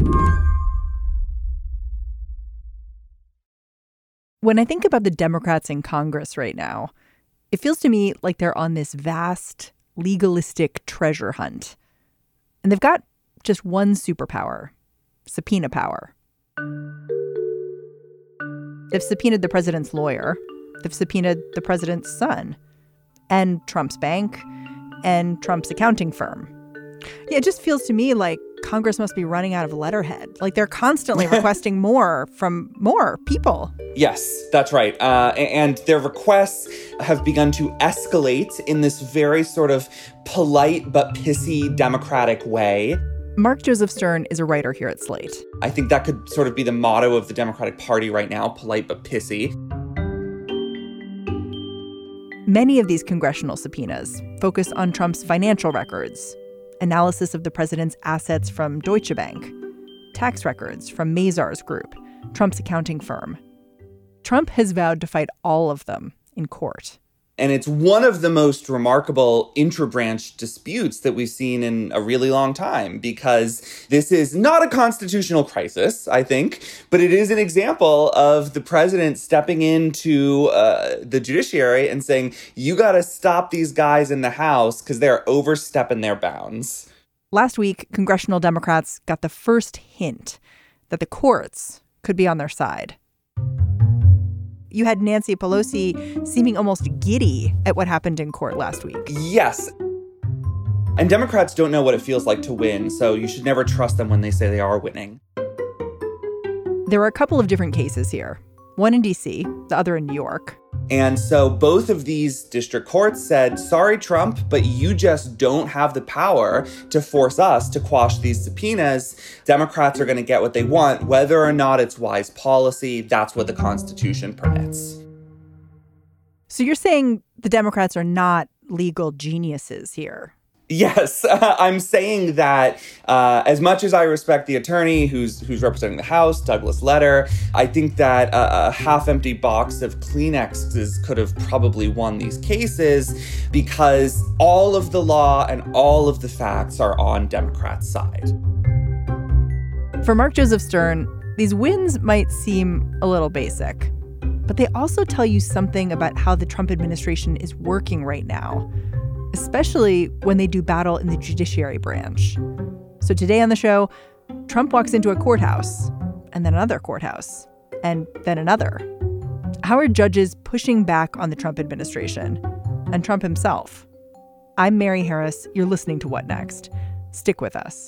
When I think about the Democrats in Congress right now, it feels to me like they're on this vast, legalistic treasure hunt. And they've got just one superpower: subpoena power. They've subpoenaed the president's lawyer. They've subpoenaed the president's son and Trump's bank and Trump's accounting firm. Yeah, it just feels to me like Congress must be running out of letterhead. Like they're constantly requesting more from more people. Yes, that's right. And their requests have begun to escalate in this very sort of polite but pissy Democratic way. Mark Joseph Stern is a writer here at Slate. I think that could sort of be the motto of the Democratic Party right now: polite but pissy. Many of these congressional subpoenas focus on Trump's financial records, analysis of the president's assets from Deutsche Bank, tax records from Mazars Group, Trump's accounting firm. Trump has vowed to fight all of them in court. And it's one of the most remarkable intra-branch disputes that we've seen in a really long time, because this is not a constitutional crisis, I think, but it is an example of the president stepping into the judiciary and saying, you got to stop these guys in the House because they're overstepping their bounds. Last week, congressional Democrats got the first hint that the courts could be on their side. You had Nancy Pelosi seeming almost giddy at what happened in court last week. Yes. And Democrats don't know what it feels like to win, so you should never trust them when they say they are winning. There are a couple of different cases here. One in D.C., the other in New York. And so both of these district courts said, sorry, Trump, but you just don't have the power to force us to quash these subpoenas. Democrats are going to get what they want, whether or not it's wise policy. That's what the Constitution permits. So you're saying the Democrats are not legal geniuses here? Yes, I'm saying that as much as I respect the attorney who's representing the House, Douglas Letter, I think that a half-empty box of Kleenexes could have probably won these cases, because all of the law and all of the facts are on Democrats' side. For Mark Joseph Stern, these wins might seem a little basic, but they also tell you something about how the Trump administration is working right now, especially when they do battle in the judiciary branch. So today on the show, Trump walks into a courthouse, and then another courthouse, and then another. How are judges pushing back on the Trump administration and Trump himself? I'm Mary Harris. You're listening to What Next? Stick with us.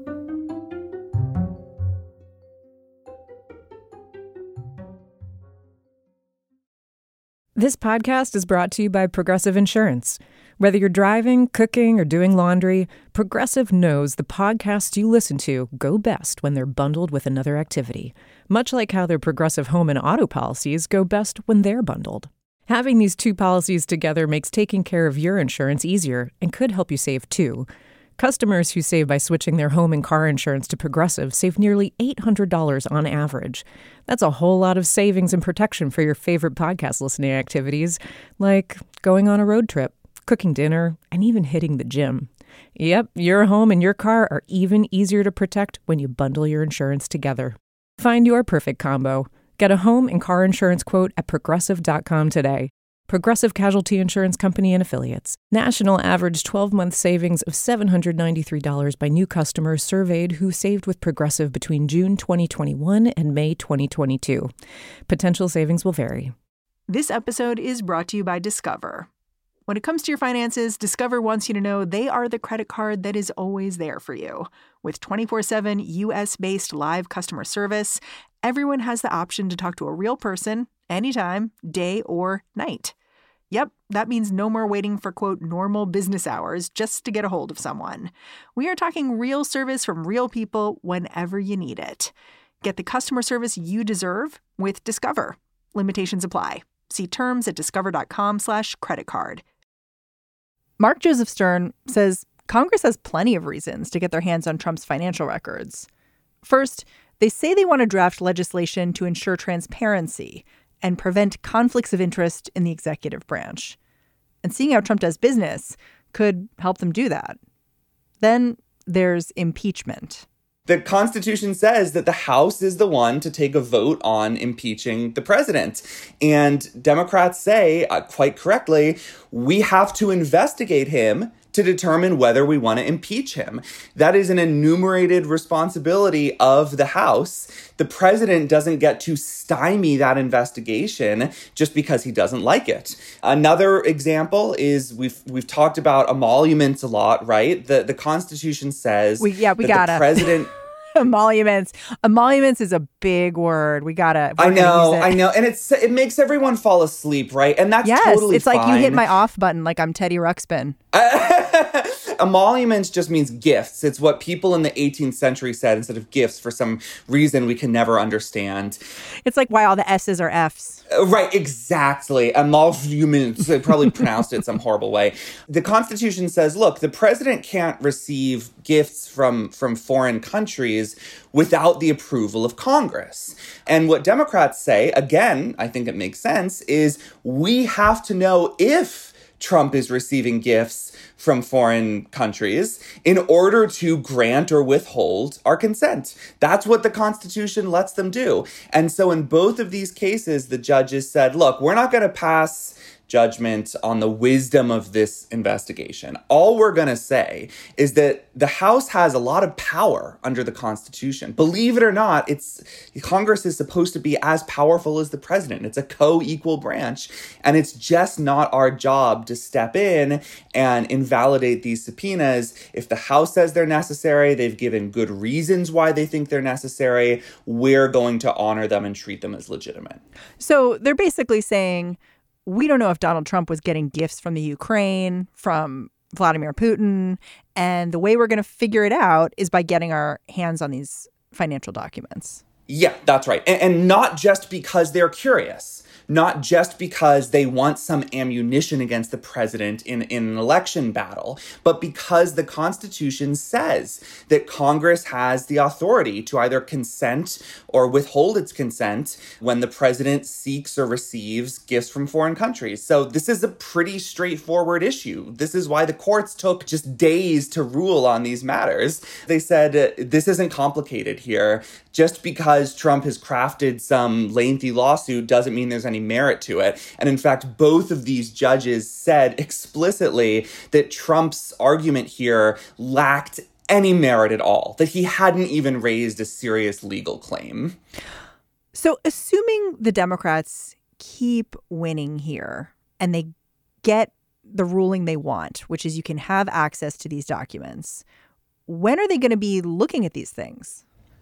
This podcast is brought to you by Progressive Insurance. Whether you're driving, cooking, or doing laundry, Progressive knows the podcasts you listen to go best when they're bundled with another activity, much like how their Progressive home and auto policies go best when they're bundled. Having these two policies together makes taking care of your insurance easier and could help you save too. Customers who save by switching their home and car insurance to Progressive save nearly $800 on average. That's a whole lot of savings and protection for your favorite podcast listening activities, like going on a road trip, cooking dinner, and even hitting the gym. Yep, your home and your car are even easier to protect when you bundle your insurance together. Find your perfect combo. Get a home and car insurance quote at Progressive.com today. Progressive Casualty Insurance Company and Affiliates. National average 12-month savings of $793 by new customers surveyed who saved with Progressive between June 2021 and May 2022. Potential savings will vary. This episode is brought to you by Discover. When it comes to your finances, Discover wants you to know they are the credit card that is always there for you. With 24/7 U.S.-based live customer service, everyone has the option to talk to a real person anytime, day or night. Yep, that means no more waiting for, quote, normal business hours just to get a hold of someone. We are talking real service from real people whenever you need it. Get the customer service you deserve with Discover. Limitations apply. See terms at discover.com/creditcard. Mark Joseph Stern says Congress has plenty of reasons to get their hands on Trump's financial records. First, they say they want to draft legislation to ensure transparency and prevent conflicts of interest in the executive branch. And seeing how Trump does business could help them do that. Then there's impeachment. The Constitution says that the House is the one to take a vote on impeaching the president. And Democrats say, quite correctly, we have to investigate him to determine whether we want to impeach him. That is an enumerated responsibility of the House. The president doesn't get to stymie that investigation just because he doesn't like it. Another example is we've talked about emoluments a lot, right? The Constitution says we gotta. The president... Emoluments. Emoluments is a big word. I know. And it makes everyone fall asleep, right? And that's totally it's like fine. you hit my off button like I'm Teddy Ruxpin. Emoluments just means gifts. It's what people in the 18th century said instead of gifts for some reason we can never understand. It's like why all the S's are F's. Right, exactly. Emoluments. They probably pronounced it some horrible way. The Constitution says, look, the president can't receive gifts from foreign countries without the approval of Congress. And what Democrats say, again, I think it makes sense, is we have to know if Trump is receiving gifts from foreign countries in order to grant or withhold our consent. That's what the Constitution lets them do. And so in both of these cases, the judges said, look, we're not going to pass judgment on the wisdom of this investigation. All we're going to say is that the House has a lot of power under the Constitution. Believe it or not, Congress is supposed to be as powerful as the president. It's a co-equal branch, and it's just not our job to step in and invalidate these subpoenas. If the House says they're necessary, they've given good reasons why they think they're necessary, we're going to honor them and treat them as legitimate. So they're basically saying, we don't know if Donald Trump was getting gifts from the Ukraine, from Vladimir Putin, and the way we're going to figure it out is by getting our hands on these financial documents. Yeah, that's right. And not just because they're curious, not just because they want some ammunition against the president in an election battle, but because the Constitution says that Congress has the authority to either consent or withhold its consent when the president seeks or receives gifts from foreign countries. So this is a pretty straightforward issue. This is why the courts took just days to rule on these matters. They said, this isn't complicated here. Just because Trump has crafted some lengthy lawsuit doesn't mean there's any merit to it. And in fact, both of these judges said explicitly that Trump's argument here lacked any merit at all, that he hadn't even raised a serious legal claim. So assuming the Democrats keep winning here and they get the ruling they want, which is you can have access to these documents, when are they going to be looking at these things?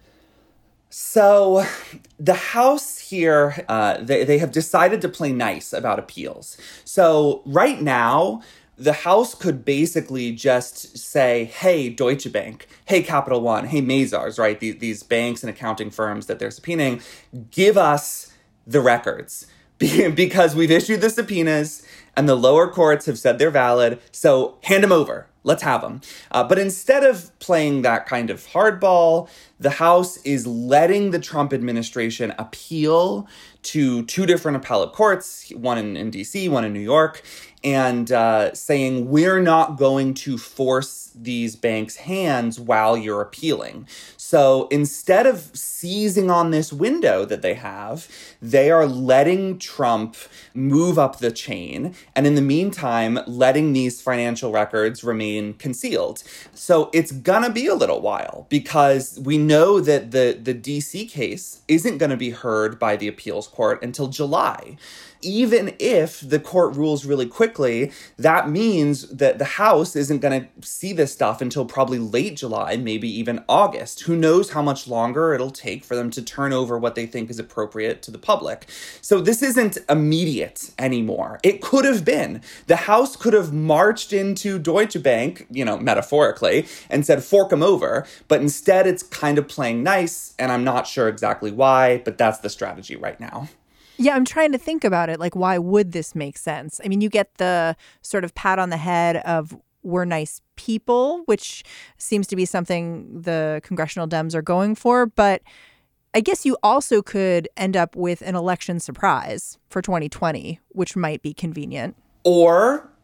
So the House here, they have decided to play nice about appeals. So right now, the House could basically just say, hey, Deutsche Bank, hey, Capital One, hey, Mazars, right? These banks and accounting firms that they're subpoenaing, give us the records because we've issued the subpoenas and the lower courts have said they're valid. So hand them over. Let's have them. But instead of playing that kind of hardball, the House is letting the Trump administration appeal to two different appellate courts, one in D.C., one in New York, and saying we're not going to force these banks' hands while you're appealing. So instead of seizing on this window that they have, they are letting Trump move up the chain, and in the meantime, letting these financial records remain concealed. So it's gonna be a little while because we know that the DC case isn't gonna be heard by the appeals court until July. Even if the court rules really quickly, that means that the House isn't going to see this stuff until probably late July, maybe even August. Who knows how much longer it'll take for them to turn over what they think is appropriate to the public. So this isn't immediate anymore. It could have been. The House could have marched into Deutsche Bank, metaphorically, and said, fork them over. But instead, it's kind of playing nice, and I'm not sure exactly why, but that's the strategy right now. Yeah, I'm trying to think about it. Like, why would this make sense? I mean, you get the sort of pat on the head of we're nice people, which seems to be something the congressional Dems are going for. But I guess you also could end up with an election surprise for 2020, which might be convenient. Or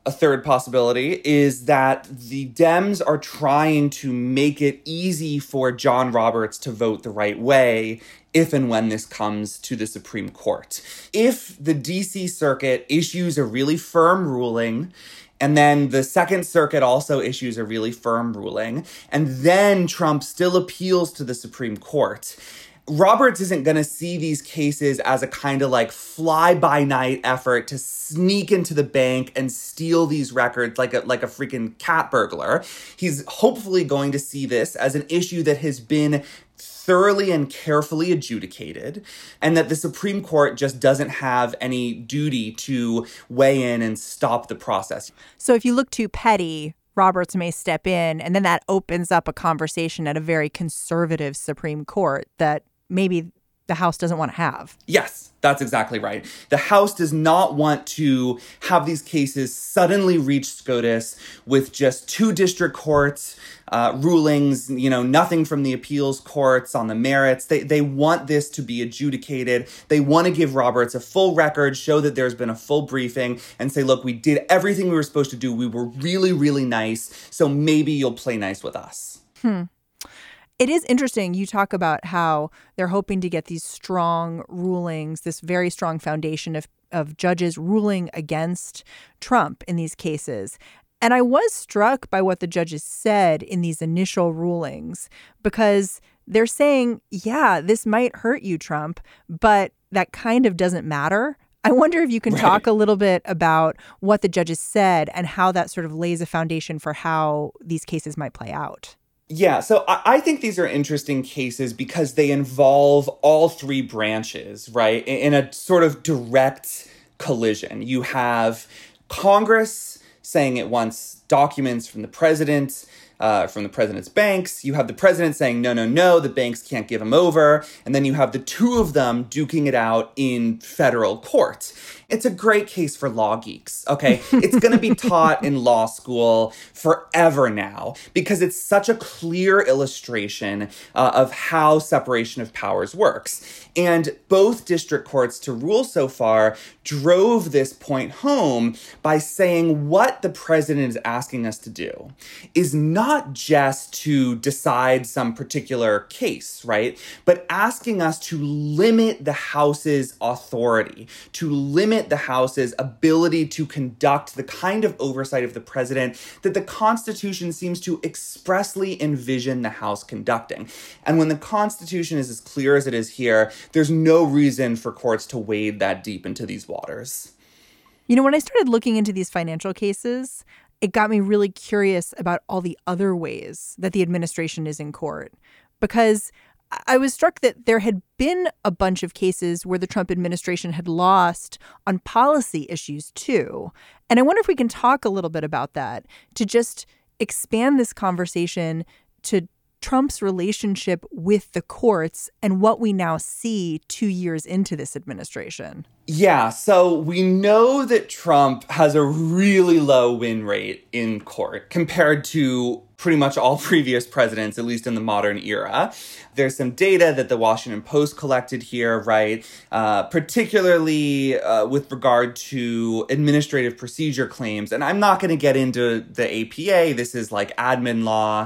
A third possibility is that the Dems are trying to make it easy for John Roberts to vote the right way if and when this comes to the Supreme Court. If the DC Circuit issues a really firm ruling, and then the Second Circuit also issues a really firm ruling, and then Trump still appeals to the Supreme Court, Roberts isn't going to see these cases as a kind of like fly-by-night effort to sneak into the bank and steal these records like a freaking cat burglar. He's hopefully going to see this as an issue that has been thoroughly and carefully adjudicated, and that the Supreme Court just doesn't have any duty to weigh in and stop the process. So if you look too petty, Roberts may step in, and then that opens up a conversation at a very conservative Supreme Court that maybe the House doesn't want to have. Yes, that's exactly right. The House does not want to have these cases suddenly reach SCOTUS with just two district courts rulings, nothing from the appeals courts on the merits. They want this to be adjudicated. They want to give Roberts a full record, show that there's been a full briefing, and say, look, we did everything we were supposed to do. We were really, really nice. So maybe you'll play nice with us. It is interesting. You talk about how they're hoping to get these strong rulings, this very strong foundation of judges ruling against Trump in these cases. And I was struck by what the judges said in these initial rulings, because they're saying, yeah, this might hurt you, Trump, but that kind of doesn't matter. I wonder if you can talk a little bit about what the judges said and how that sort of lays a foundation for how these cases might play out. Yeah, so I think these are interesting cases because they involve all three branches, right, in a sort of direct collision. You have Congress saying it wants documents from the president's banks. You have the president saying, no, the banks can't give them over. And then you have the two of them duking it out in federal court. It's a great case for law geeks, okay? It's going to be taught in law school forever now because it's such a clear illustration of how separation of powers works. And both district courts to rule so far drove this point home by saying what the president is asking us to do is not just to decide some particular case, right? But asking us to limit the House's authority, to limit the House's ability to conduct the kind of oversight of the president that the Constitution seems to expressly envision the House conducting. And when the Constitution is as clear as it is here, there's no reason for courts to wade that deep into these waters. When I started looking into these financial cases, it got me really curious about all the other ways that the administration is in court, because I was struck that there had been a bunch of cases where the Trump administration had lost on policy issues, too. And I wonder if we can talk a little bit about that to just expand this conversation to Trump's relationship with the courts and what we now see 2 years into this administration. Yeah, so we know that Trump has a really low win rate in court compared to pretty much all previous presidents, at least in the modern era. There's some data that the Washington Post collected here, right? Particularly with regard to administrative procedure claims. And I'm not going to get into the APA. This is like admin law.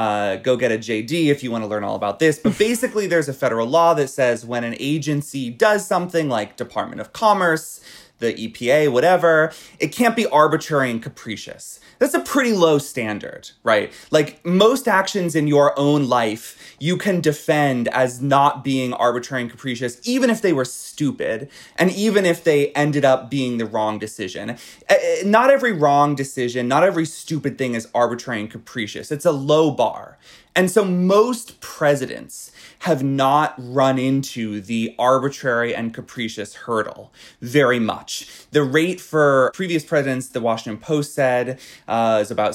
Go get a JD if you want to learn all about this. But basically, there's a federal law that says when an agency does something like Department of Commerce, the EPA, whatever, it can't be arbitrary and capricious. That's a pretty low standard, right? Like most actions in your own life, you can defend as not being arbitrary and capricious, even if they were stupid and even if they ended up being the wrong decision. Not every wrong decision, not every stupid thing is arbitrary and capricious. It's a low bar. And so most presidents have not run into the arbitrary and capricious hurdle very much. The rate for previous presidents, the Washington Post said, is about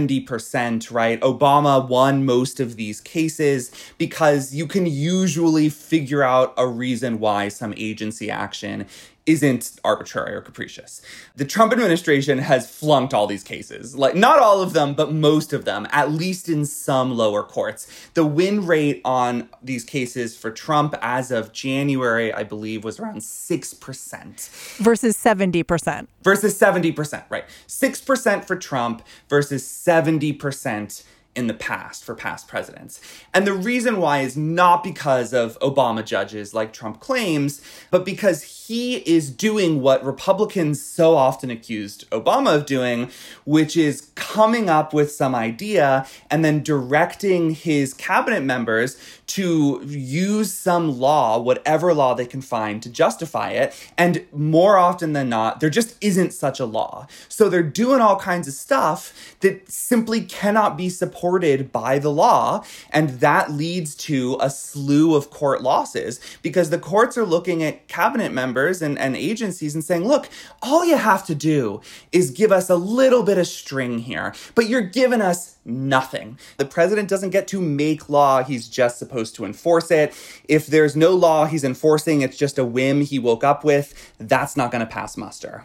70%, right? Obama won most of these cases because you can usually figure out a reason why some agency action isn't arbitrary or capricious. The Trump administration has flunked all these cases. Like, not all of them, but most of them, at least in some lower courts. The win rate on these cases for Trump as of January, I believe, was around 6%. Versus 70%. Versus 70%, right. 6% for Trump versus 70% in the past for past presidents. And the reason why is not because of Obama judges like Trump claims, but because he is doing what Republicans so often accused Obama of doing, which is coming up with some idea and then directing his cabinet members to use some law, whatever law they can find, to justify it. And more often than not, there just isn't such a law. So they're doing all kinds of stuff that simply cannot be supported by the law. And that leads to a slew of court losses because the courts are looking at cabinet members and agencies and saying, look, all you have to do is give us a little bit of string here, but you're giving us nothing. The president doesn't get to make law. He's just supposed to enforce it. If there's no law he's enforcing, it's just a whim he woke up with. That's not going to pass muster.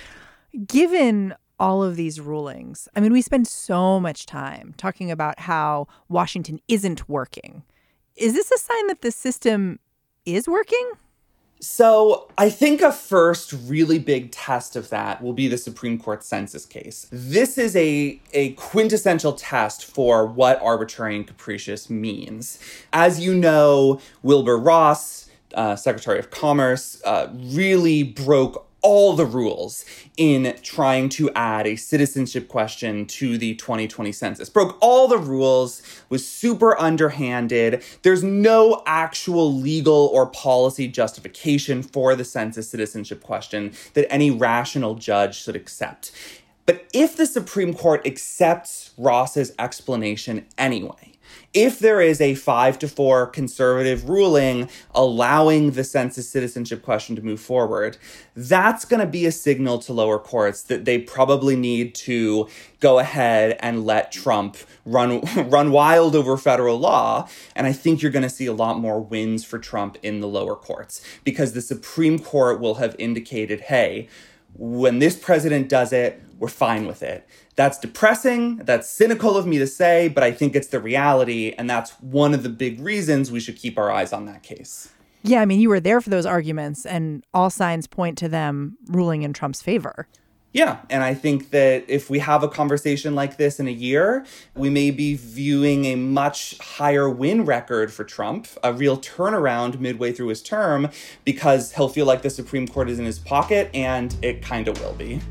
Given all of these rulings, I mean, we spend so much time talking about how Washington isn't working. Is this a sign that the system is working? So I think a first really big test of that will be the Supreme Court census case. This is a quintessential test for what arbitrary and capricious means. As you know, Wilbur Ross, Secretary of Commerce, really broke all the rules in trying to add a citizenship question to the 2020 census. Broke all the rules, was super underhanded. There's no actual legal or policy justification for the census citizenship question that any rational judge should accept. But if the Supreme Court accepts Ross's explanation anyway, if there is a 5-4 conservative ruling allowing the census citizenship question to move forward, that's going to be a signal to lower courts that they probably need to go ahead and let Trump run wild over federal law. And I think you're going to see a lot more wins for Trump in the lower courts because the Supreme Court will have indicated, hey, when this president does it, we're fine with it. That's depressing. That's cynical of me to say, but I think it's the reality. And that's one of the big reasons we should keep our eyes on that case. Yeah, I mean, you were there for those arguments and all signs point to them ruling in Trump's favor. Yeah, and I think that if we have a conversation like this in a year, we may be viewing a much higher win record for Trump, a real turnaround midway through his term, because he'll feel like the Supreme Court is in his pocket, and it kind of will be.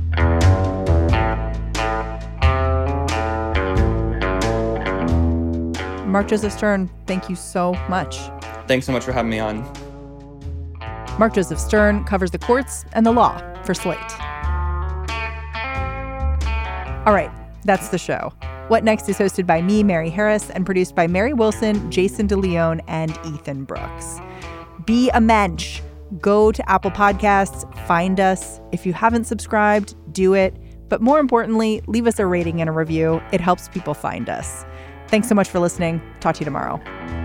Mark Joseph Stern, thank you so much. Thanks so much for having me on. Mark Joseph Stern covers the courts and the law for Slate. All right, that's the show. What Next is hosted by me, Mary Harris, and produced by Mary Wilson, Jason DeLeon, and Ethan Brooks. Be a mensch. Go to Apple Podcasts, find us. If you haven't subscribed, do it. But more importantly, leave us a rating and a review. It helps people find us. Thanks so much for listening. Talk to you tomorrow.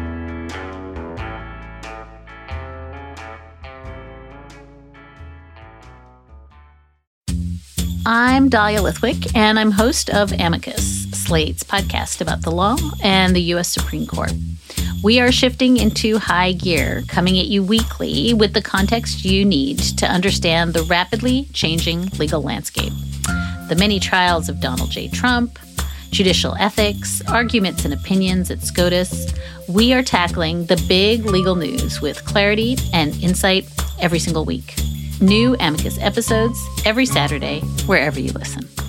I'm Dahlia Lithwick, and I'm host of Amicus, Slate's podcast about the law and the U.S. Supreme Court. We are shifting into high gear, coming at you weekly with the context you need to understand the rapidly changing legal landscape. The many trials of Donald J. Trump, judicial ethics, arguments and opinions at SCOTUS. We are tackling the big legal news with clarity and insight every single week. New Amicus episodes every Saturday, wherever you listen.